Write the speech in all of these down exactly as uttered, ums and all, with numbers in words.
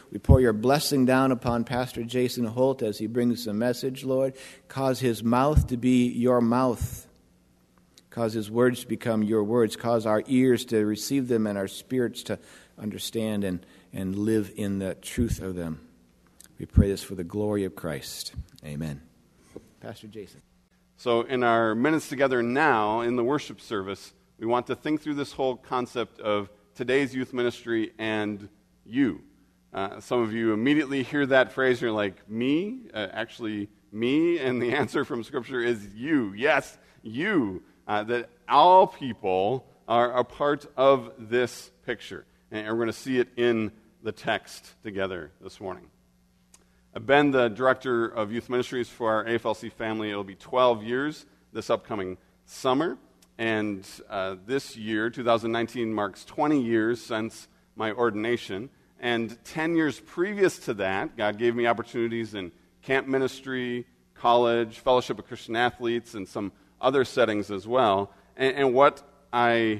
We pour your blessing down upon Pastor Jason Holt as he brings the message, Lord. Cause his mouth to be your mouth. Cause his words to become your words. Cause our ears to receive them and our spirits to understand and, and live in the truth of them. We pray this for the glory of Christ. Amen. Pastor Jason. So in our minutes together now, in the worship service, we want to think through this whole concept of today's youth ministry and you. Uh, some of you immediately hear that phrase and you're like, me? Uh, actually, me? And the answer from Scripture is you. Yes, you. Uh, that all people are a part of this picture. And we're going to see it in the text together this morning. I've been the director of youth ministries for our A F L C family. It'll be twelve years this upcoming summer. And uh, this year, two thousand nineteen, marks twenty years since my ordination. And ten years previous to that, God gave me opportunities in camp ministry, college, fellowship of Christian athletes, and some other settings as well. And, and what I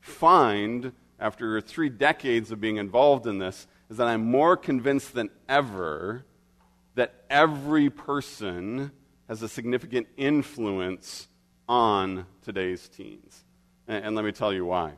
find after three decades of being involved in this is that I'm more convinced than ever that every person has a significant influence on today's teens. And, and let me tell you why.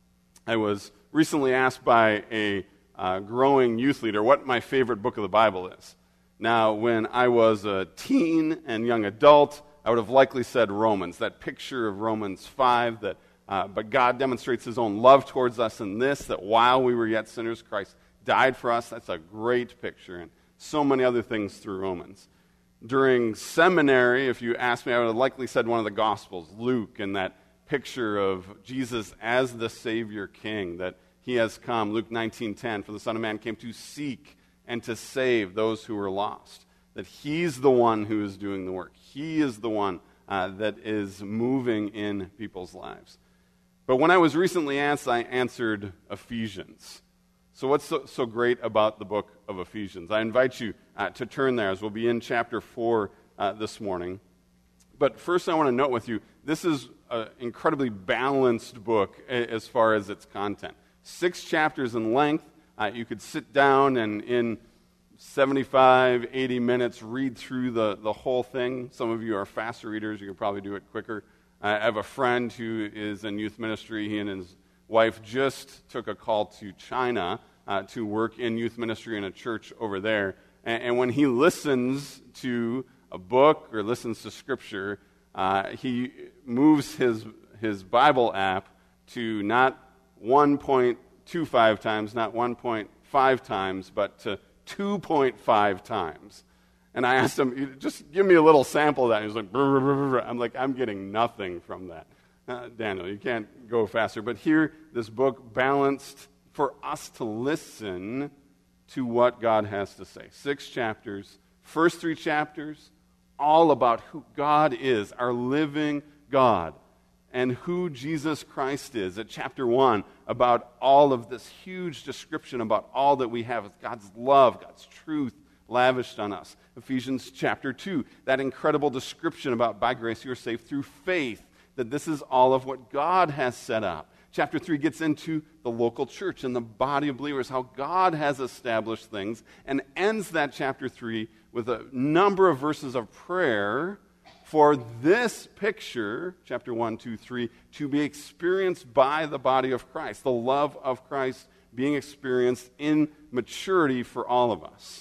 I was recently asked by a uh, growing youth leader what my favorite book of the Bible is. Now, when I was a teen and young adult, I would have likely said Romans, that picture of Romans five, that uh, but God demonstrates his own love towards us in this, that while we were yet sinners, Christ died for us. That's a great picture. And so many other things through Romans. During seminary, if you asked me, I would have likely said one of the Gospels, Luke, and that picture of Jesus as the Savior King, that he has come, Luke nineteen ten, for the Son of Man came to seek and to save those who were lost. That he's the one who is doing the work. He is the one uh, that is moving in people's lives. But when I was recently asked, I answered Ephesians. So what's so, so great about the book of Ephesians? I invite you uh, to turn there as we'll be in chapter four uh, this morning. But first I want to note with you, this is an incredibly balanced book as far as its content. Six chapters in length. Uh, you could sit down and in seventy-five, eighty minutes read through the, the whole thing. Some of you are faster readers. You could probably do it quicker. I have a friend who is in youth ministry. He and his wife just took a call to China uh, to work in youth ministry in a church over there. And, and when he listens to a book or listens to Scripture, uh, he moves his his Bible app to not one point two five times, not one point five times, but to two point five times. And I asked him, just give me a little sample of that. He was like, brr, brr, brr, brr. I'm like, I'm getting nothing from that. Uh, Daniel, you can't go faster. But here, this book balanced for us to listen to what God has to say. Six chapters, first three chapters, all about who God is, our living God, and who Jesus Christ is. At chapter one, about all of this huge description about all that we have, God's love, God's truth lavished on us. Ephesians chapter two, that incredible description about by grace you are saved through faith, that this is all of what God has set up. Chapter three gets into the local church and the body of believers, how God has established things, and ends that chapter three with a number of verses of prayer for this picture, chapter one, two, three, to be experienced by the body of Christ, the love of Christ being experienced in maturity for all of us.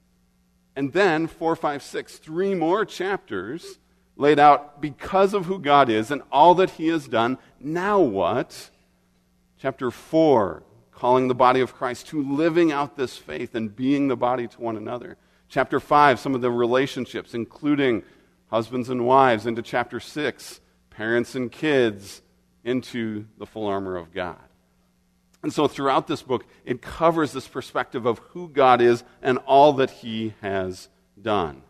And then, four, five, six, three more chapters laid out because of who God is and all that he has done. Now what? Chapter four, calling the body of Christ to living out this faith and being the body to one another. Chapter five, some of the relationships, including husbands and wives. Into chapter six, parents and kids, into the full armor of God. And so throughout this book, it covers this perspective of who God is and all that he has done.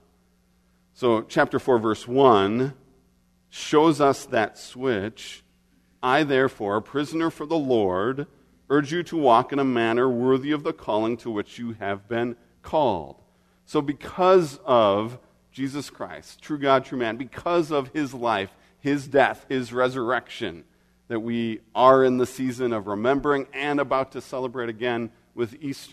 So chapter four, verse one, shows us that switch. I, therefore, a prisoner for the Lord, urge you to walk in a manner worthy of the calling to which you have been called. So because of Jesus Christ, true God, true man, because of his life, his death, his resurrection, that we are in the season of remembering and about to celebrate again with Easter.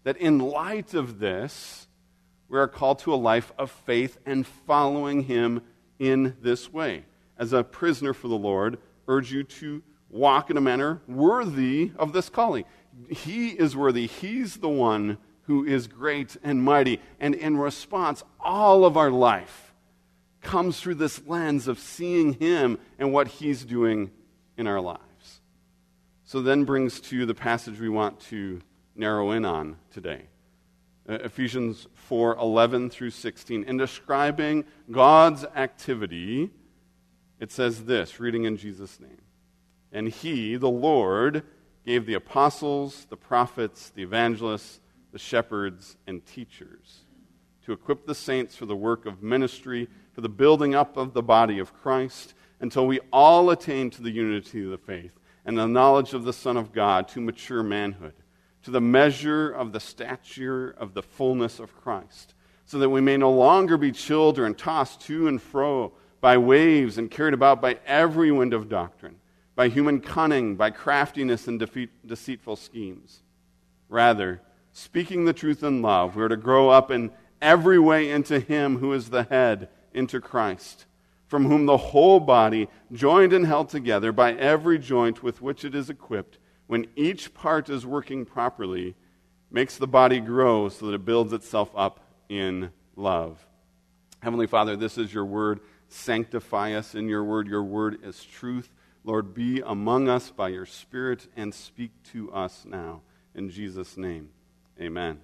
that in light of this, we are called to a life of faith and following him in this way. As a prisoner for the Lord, urge you to walk in a manner worthy of this calling. He is worthy. He's the one who is great and mighty. And in response, all of our life comes through this lens of seeing him and what he's doing in our lives. So then brings to the passage we want to narrow in on today. Uh, Ephesians four eleven through sixteen. In describing God's activity, it says this, reading in Jesus' name. And he, the Lord, gave the apostles, the prophets, the evangelists, the shepherds, and teachers to equip the saints for the work of ministry, for the building up of the body of Christ, until we all attain to the unity of the faith and the knowledge of the Son of God, to mature manhood, to the measure of the stature of the fullness of Christ, so that we may no longer be children tossed to and fro by waves and carried about by every wind of doctrine, by human cunning, by craftiness and defeat, deceitful schemes. Rather, speaking the truth in love, we are to grow up in every way into him who is the head, into Christ, from whom the whole body, joined and held together by every joint with which it is equipped, when each part is working properly, makes the body grow so that it builds itself up in love. Heavenly Father, this is your word. Sanctify us in your word. Your word is truth. Lord, be among us by your Spirit and speak to us now. In Jesus' name, amen.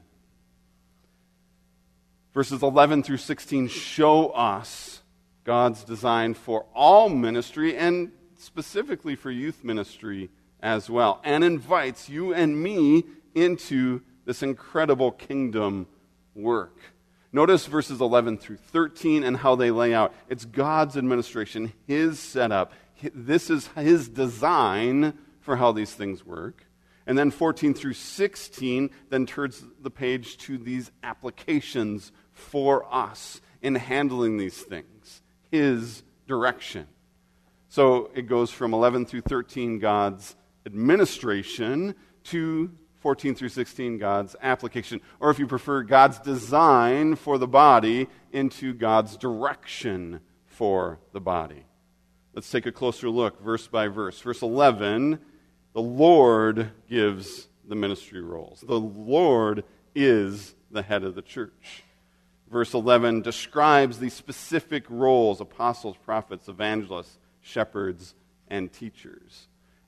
Verses eleven through sixteen show us God's design for all ministry and specifically for youth ministry as well, and invites you and me into this incredible kingdom work. Notice verses eleven through thirteen and how they lay out. It's God's administration, his setup. This is his design for how these things work. And then fourteen through sixteen then turns the page to these applications for us in handling these things, his direction. So it goes from eleven through thirteen, God's administration, to fourteen through sixteen, God's application. Or if you prefer, God's design for the body into God's direction for the body. Let's take a closer look, verse by verse. Verse eleven, the Lord gives the ministry roles. The Lord is the head of the church. Verse eleven describes the specific roles: apostles, prophets, evangelists, shepherds, and teachers.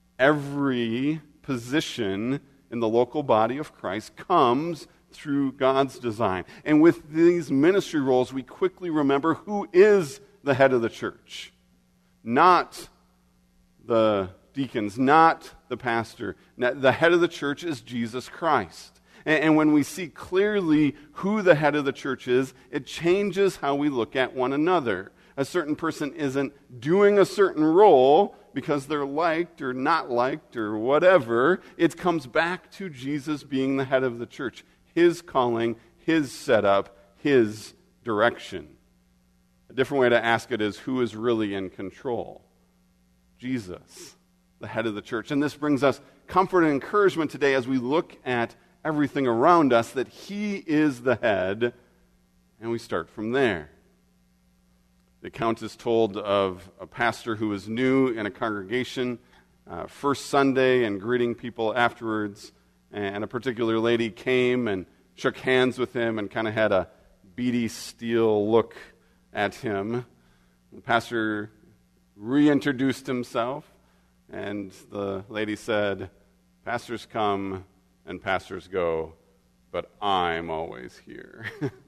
Every position in the local body of Christ comes through God's design. And with these ministry roles, we quickly remember who is the head of the church. Not the deacons, not the pastor. The head of the church is Jesus Christ. And when we see clearly who the head of the church is, it changes how we look at one another. A certain person isn't doing a certain role because they're liked or not liked or whatever. It comes back to Jesus being the head of the church, his calling, his setup, his direction. A different way to ask it is, who is really in control? Jesus, the head of the church. And this brings us comfort and encouragement today as we look at everything around us, that he is the head, and we start from there. The account is told of a pastor who was new in a congregation, uh, first Sunday, and greeting people afterwards. And a particular lady came and shook hands with him and kind of had a beady steel look at him. The pastor reintroduced himself, and the lady said, "Pastors come and pastors go, but I'm always here."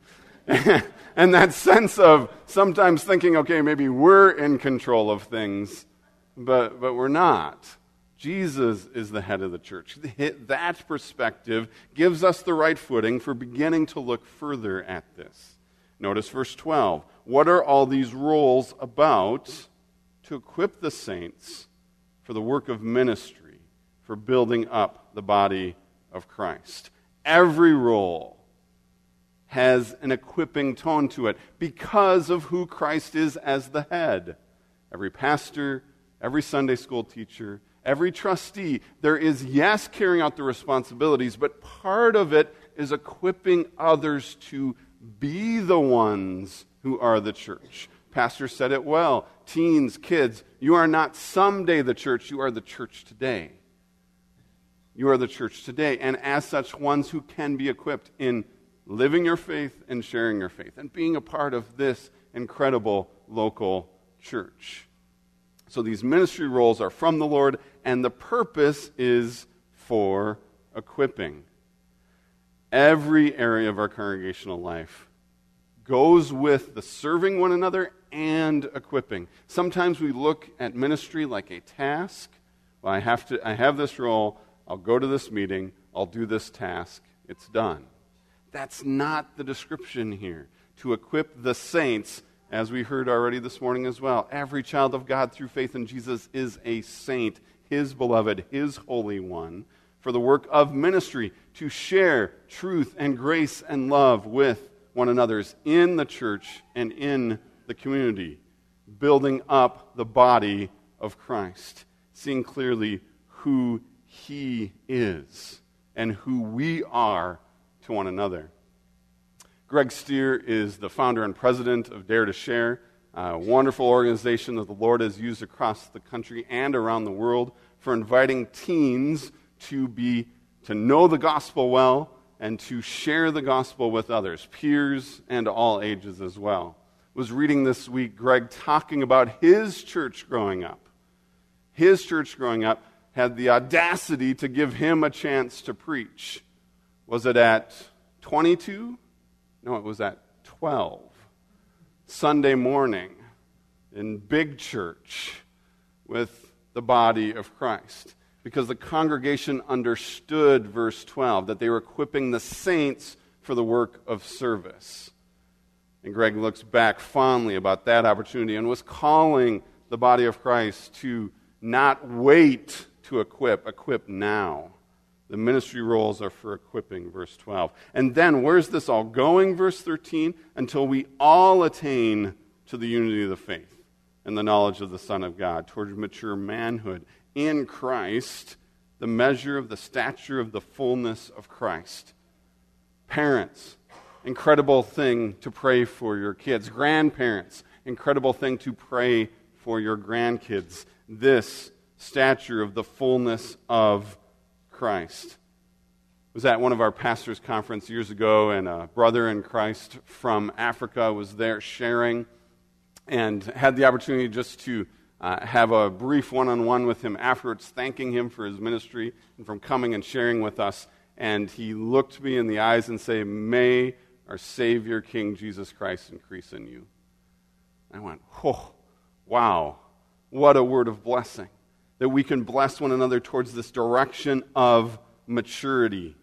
And that sense of sometimes thinking, okay, maybe we're in control of things, but but we're not. Jesus is the head of the church. That perspective gives us the right footing for beginning to look further at this. Notice verse twelve. What are all these roles about? To equip the saints for the work of ministry, for building up the body of Christ. Every role has an equipping tone to it because of who Christ is as the head. Every pastor, every Sunday school teacher, every trustee, there is, yes, carrying out the responsibilities, but part of it is equipping others to be the ones who are the church. Pastor said it well. Teens, kids, you are not someday the church, you are the church today. You are the church today, and as such, ones who can be equipped in living your faith and sharing your faith and being a part of this incredible local church. So these ministry roles are from the Lord, and the purpose is for equipping. Every area of our congregational life goes with the serving one another and equipping. Sometimes we look at ministry like a task. Well, I have to, I have this role, I'll go to this meeting, I'll do this task, it's done. That's not the description here. To equip the saints, as we heard already this morning as well, every child of God through faith in Jesus is a saint, His beloved, His holy one, for the work of ministry, to share truth and grace and love with one another in the church and in the community, building up the body of Christ, seeing clearly who He is and who we are to one another. Greg Steer is the founder and president of Dare to Share, a wonderful organization that the Lord has used across the country and around the world for inviting teens to be to know the gospel well and to share the gospel with others, peers and all ages as well. I was reading this week Greg talking about his church growing up. His church growing up had the audacity to give him a chance to preach. Was it at twenty-two? No, it was at twelve. Sunday morning in big church with the body of Christ. Because the congregation understood verse twelve, that they were equipping the saints for the work of service. And Greg looks back fondly about that opportunity and was calling the body of Christ to not wait to equip, equip now. The ministry roles are for equipping, verse twelve. And then, where's this all going, verse thirteen? Until we all attain to the unity of the faith and the knowledge of the Son of God, toward mature manhood in Christ, the measure of the stature of the fullness of Christ. Parents, incredible thing to pray for your kids. Grandparents, incredible thing to pray for your grandkids. This stature of the fullness of Christ. I was at one of our pastors' conference years ago, and a brother in Christ from Africa was there sharing, and had the opportunity just to uh, have a brief one-on-one with him afterwards, thanking him for his ministry and from coming and sharing with us. And he looked me in the eyes and said, "May our Savior, King Jesus Christ, increase in you." I went, "Oh, wow, what a word of blessing, that we can bless one another towards this direction of maturity."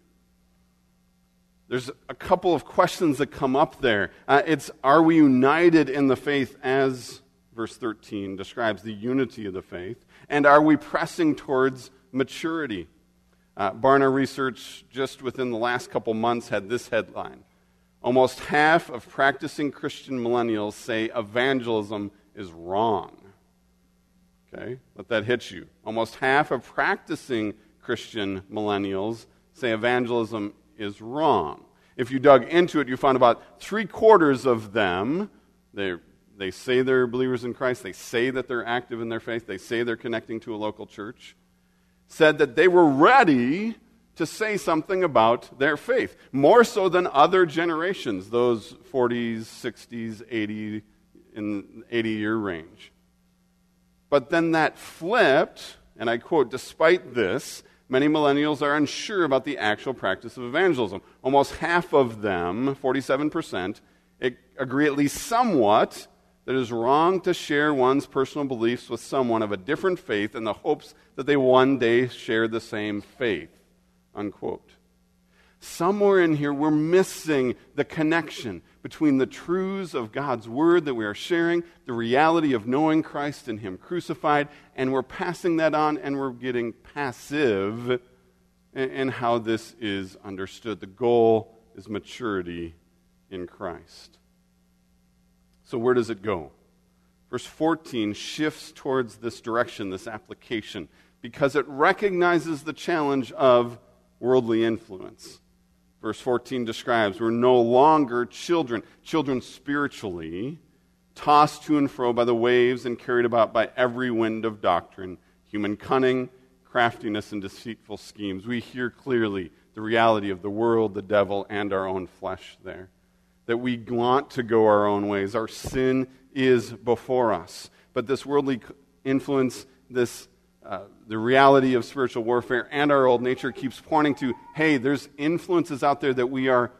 There's a couple of questions that come up there. Uh, it's, are we united in the faith, as verse thirteen describes the unity of the faith? And are we pressing towards maturity? Uh, Barna Research, just within the last couple months, had this headline: almost half of practicing Christian millennials say evangelism is wrong. Okay, let that hit you. Almost half of practicing Christian millennials say evangelism is wrong. If you dug into it, you found about three quarters of them, they they say they're believers in Christ, they say that they're active in their faith, they say they're connecting to a local church, said that they were ready to say something about their faith, more so than other generations, those forties, sixties, eighty, in eighty-year range. But then that flipped, and I quote, "Despite this, many millennials are unsure about the actual practice of evangelism. Almost half of them, forty-seven percent, agree at least somewhat that it is wrong to share one's personal beliefs with someone of a different faith in the hopes that they one day share the same faith," unquote. Somewhere in here, we're missing the connection between the truths of God's Word that we are sharing, the reality of knowing Christ and Him crucified, and we're passing that on, and we're getting passive in how this is understood. The goal is maturity in Christ. So where does it go? Verse fourteen shifts towards this direction, this application, because it recognizes the challenge of worldly influence. verse fourteen describes, we're no longer children, children spiritually, tossed to and fro by the waves and carried about by every wind of doctrine, human cunning, craftiness, and deceitful schemes. We hear clearly the reality of the world, the devil, and our own flesh there. That we want to go our own ways. Our sin is before us. But this worldly influence, this uh, the reality of spiritual warfare and our old nature keeps pointing to, hey, there's influences out there that we are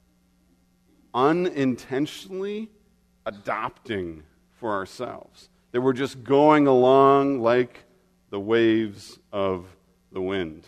unintentionally adopting for ourselves. That we're just going along like the waves of the wind.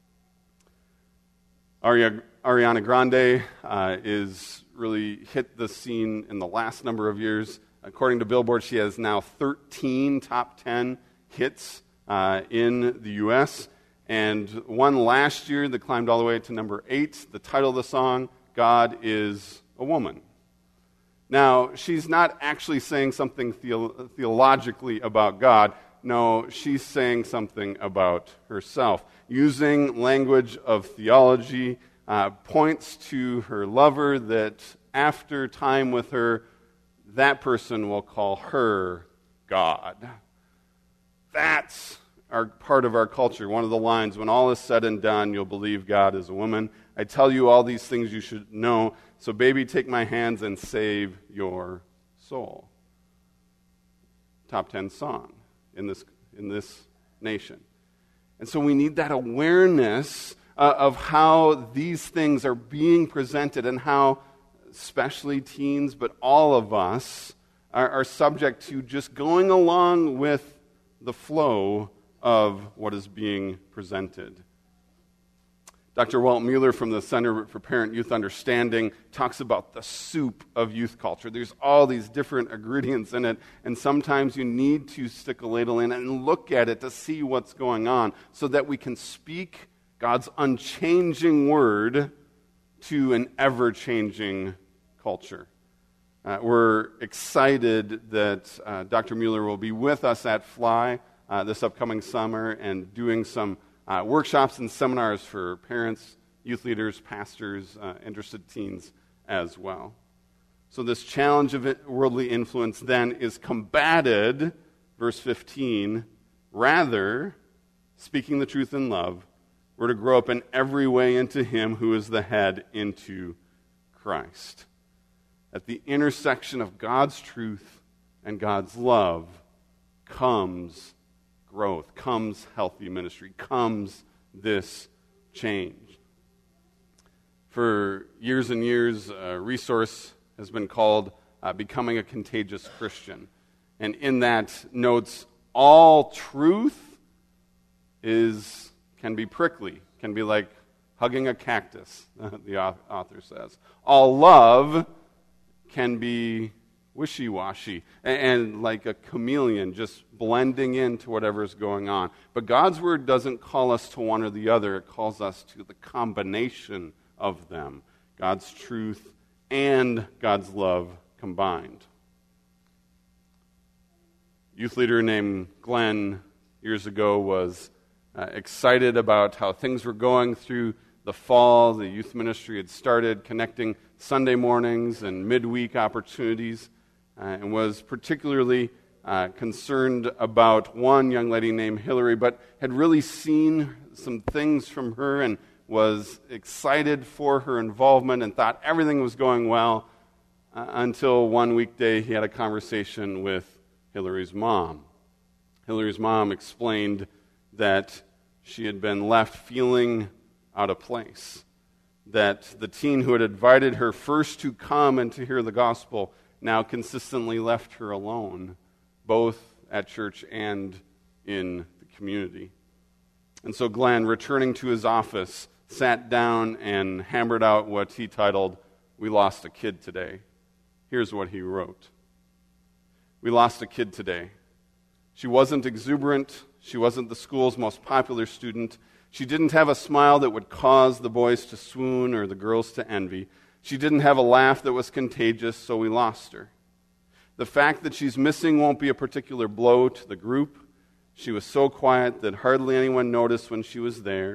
Aria, Ariana Grande uh, is really hit the scene in the last number of years. According to Billboard, she has now thirteen top ten hits uh, in the U S, and one last year that climbed all the way to number eight. The title of the song, God is a Woman. Now, she's not actually saying something theo- theologically about God. No, she's saying something about herself. Using language of theology, uh, points to her lover that after time with her, that person will call her God. That's our part of our culture. One of the lines, when all is said and done, you'll believe God is a woman. I tell you all these things you should know, so baby, take my hands and save your soul. Top ten song in this in this nation. And so we need that awareness uh, of how these things are being presented and how especially teens, but all of us are, are subject to just going along with the flow of what is being presented. Doctor Walt Mueller from the Center for Parent Youth Understanding talks about the soup of youth culture. There's all these different ingredients in it, and sometimes you need to stick a ladle in and look at it to see what's going on so that we can speak God's unchanging word to an ever-changing culture. Uh, we're excited that uh, Doctor Mueller will be with us at Fly uh, this upcoming summer and doing some Uh, workshops and seminars for parents, youth leaders, pastors, uh, interested teens as well. So this challenge of it, worldly influence then is combated, verse fifteen, rather, speaking the truth in love, we're to grow up in every way into Him who is the head, into Christ. At the intersection of God's truth and God's love comes growth, comes healthy ministry, comes this change. For years and years, a resource has been called uh, Becoming a Contagious Christian. And in that notes, all truth is can be prickly, can be like hugging a cactus, the author says. All love can be wishy-washy, and, and like a chameleon, just blending into whatever's going on. But God's word doesn't call us to one or the other. It calls us to the combination of them, God's truth and God's love combined. A youth leader named Glenn years ago was uh, excited about how things were going through the fall. The youth ministry had started connecting Sunday mornings and midweek opportunities. Uh, and was particularly uh, concerned about one young lady named Hillary, but had really seen some things from her and was excited for her involvement and thought everything was going well uh, until one weekday he had a conversation with Hillary's mom. Hillary's mom explained that she had been left feeling out of place, that the teen who had invited her first to come and to hear the gospel now consistently left her alone, both at church and in the community. And so Glenn, returning to his office, sat down and hammered out what he titled, "We Lost a Kid Today." Here's what he wrote. "We lost a kid today. She wasn't exuberant. She wasn't the school's most popular student. She didn't have a smile that would cause the boys to swoon or the girls to envy. She didn't have a laugh that was contagious, so we lost her. The fact that she's missing won't be a particular blow to the group. She was so quiet that hardly anyone noticed when she was there.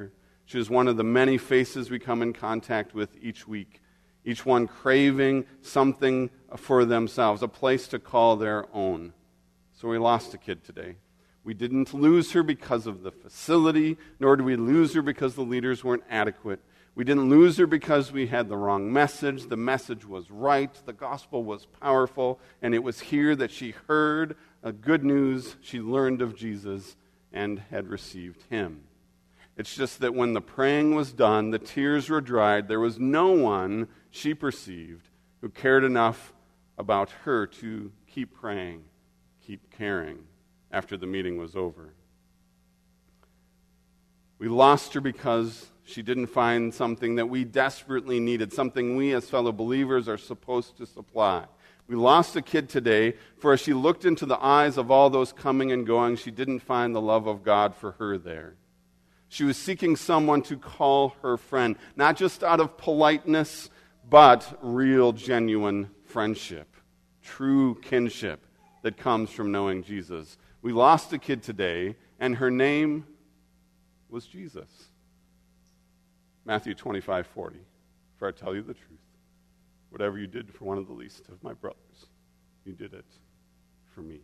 She is one of the many faces we come in contact with each week, each one craving something for themselves, a place to call their own. So we lost a kid today. We didn't lose her because of the facility, nor did we lose her because the leaders weren't adequate. We didn't lose her because we had the wrong message. The message was right, the gospel was powerful, and it was here that she heard a good news. She learned of Jesus and had received him. It's just that when the praying was done, the tears were dried, there was no one, she perceived, who cared enough about her to keep praying, keep caring after the meeting was over. We lost her because she didn't find something that we desperately needed, something we as fellow believers are supposed to supply. We lost a kid today, for as she looked into the eyes of all those coming and going, she didn't find the love of God for her there. She was seeking someone to call her friend, not just out of politeness, but real, genuine friendship, true kinship that comes from knowing Jesus. We lost a kid today, and her name was Jesus. Matthew twenty-five forty. For I tell you the truth, whatever you did for one of the least of my brothers, you did it for me.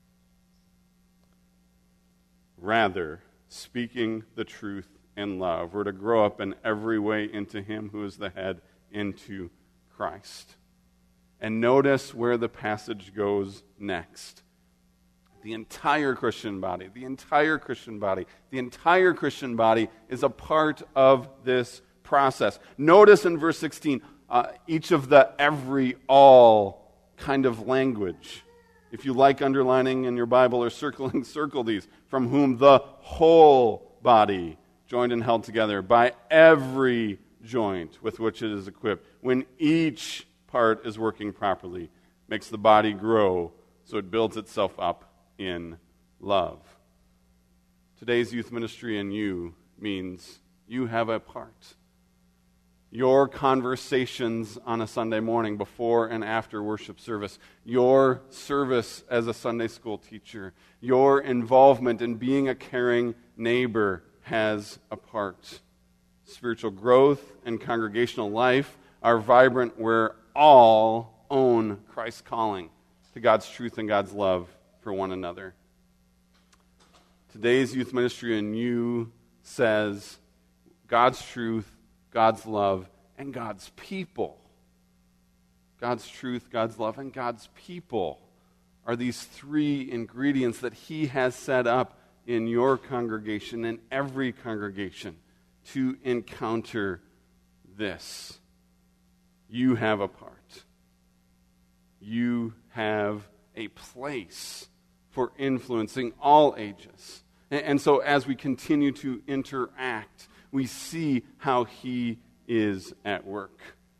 Rather, speaking the truth in love, we're to grow up in every way into him who is the head, into Christ. And notice where the passage goes next. The entire Christian body, the entire Christian body, the entire Christian body is a part of this process. Notice in verse sixteen, uh, each of the every, all kind of language. If you like underlining in your Bible or circling, circle these. From whom the whole body, joined and held together by every joint with which it is equipped, when each part is working properly, makes the body grow so it builds itself up in love. Today's youth ministry in you means you have a part. Your conversations on a Sunday morning before and after worship service, your service as a Sunday school teacher, your involvement in being a caring neighbor has a part. Spiritual growth and congregational life are vibrant where all own Christ's calling to God's truth and God's love for one another. Today's youth ministry in you says God's truth, God's love, and God's people. God's truth, God's love, and God's people are these three ingredients that he has set up in your congregation, in every congregation, to encounter this. You have a part. You have a place for influencing all ages. And so as we continue to interact, we see how he is at work.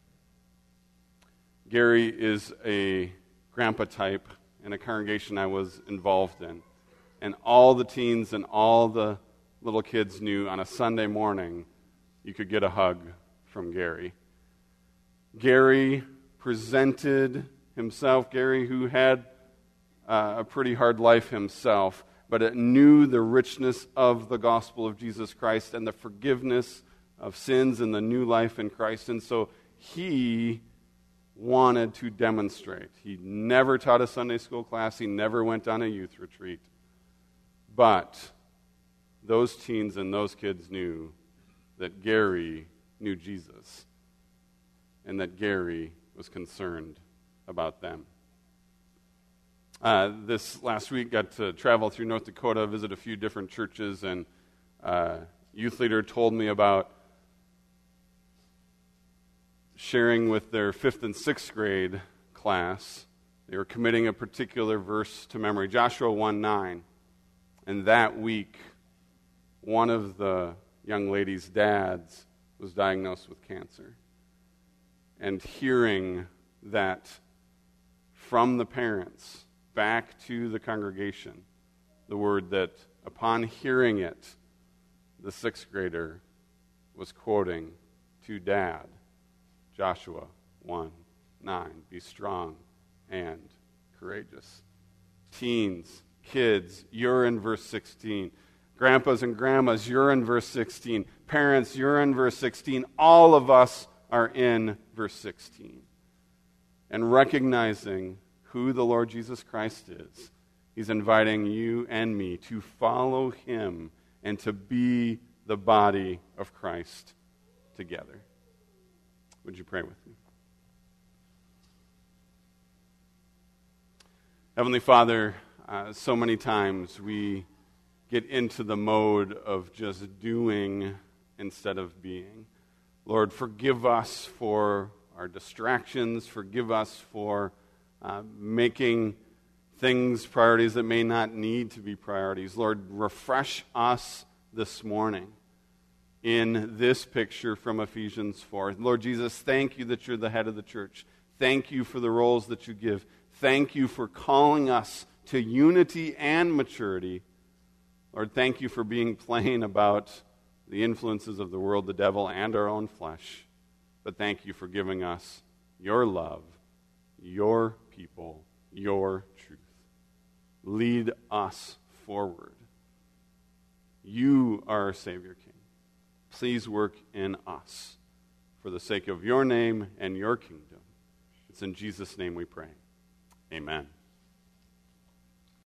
Gary is a grandpa type in a congregation I was involved in. And all the teens and all the little kids knew on a Sunday morning you could get a hug from Gary. Gary presented himself, Gary who had uh, a pretty hard life himself, but it knew the richness of the gospel of Jesus Christ and the forgiveness of sins and the new life in Christ. And so he wanted to demonstrate. He never taught a Sunday school class. He never went on a youth retreat. But those teens and those kids knew that Gary knew Jesus and that Gary was concerned about them. Uh, this last week, got to travel through North Dakota, visit a few different churches, and uh, youth leader told me about sharing with their fifth and sixth grade class. They were committing a particular verse to memory, Joshua one nine. And that week, one of the young lady's dads was diagnosed with cancer. And hearing that from the parents back to the congregation, the word that upon hearing it, the sixth grader was quoting to dad, Joshua one nine, be strong and courageous. Teens, kids, you're in verse sixteen. Grandpas and grandmas, you're in verse sixteen. Parents, you're in verse sixteen. All of us are in verse sixteen. And recognizing who the Lord Jesus Christ is, he's inviting you and me to follow him and to be the body of Christ together. Would you pray with me? Heavenly Father, uh, so many times we get into the mode of just doing instead of being. Lord, forgive us for our distractions. Forgive us for uh, making things priorities that may not need to be priorities. Lord, refresh us this morning in this picture from Ephesians four. Lord Jesus, thank you that you're the head of the church. Thank you for the roles that you give. Thank you for calling us to unity and maturity. Lord, thank you for being plain about the influences of the world, the devil, and our own flesh. But thank you for giving us your love, your people, your truth. Lead us forward. You are our Savior King. Please work in us for the sake of your name and your kingdom. It's in Jesus' name we pray. Amen.